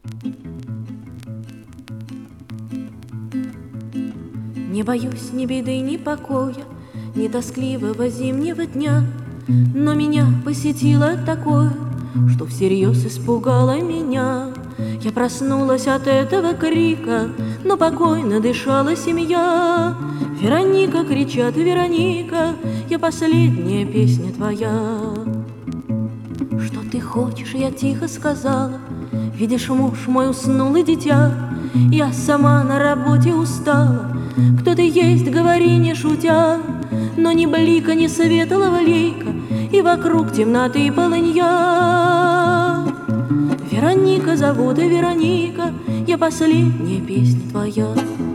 Не боюсь ни беды, ни покоя, ни тоскливого зимнего дня, но меня посетило такое, что всерьез испугало меня. Я проснулась от этого крика, но покойно дышала семья. Вероника, кричат, Вероника, я последняя песня твоя. Что ты хочешь, я тихо сказала, видишь, муж мой уснул и дитя. Я сама на работе устала, кто ты есть, говори, не шутя. Но ни блика, ни светлого лейка, и вокруг темноты и полынья. Вероника зовут, и Вероника, я последняя песня твоя.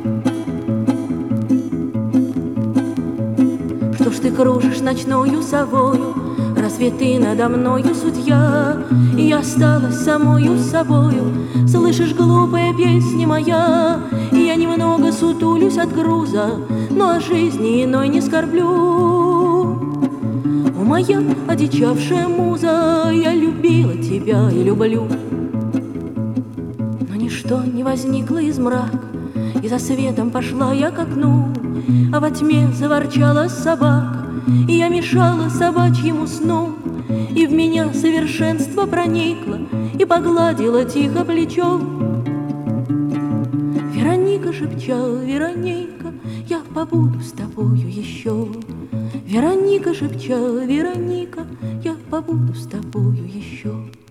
Что ж ты кружишь ночною совою, разве ты надо мною судья? И я осталась самою собою, слышишь, глупая песня моя. И я немного сутулюсь от груза, но о жизни иной не скорблю. О, моя одичавшая муза, я любила тебя и люблю. Но ничто не возникло из мрака, и за светом пошла я к окну, а во тьме заворчала собака, и я мешала собачьему сну. И в меня совершенство проникло и погладило тихо плечо. Вероника шепчала, Вероника, я побуду с тобою еще. Вероника шепчала, Вероника, я побуду с тобою еще.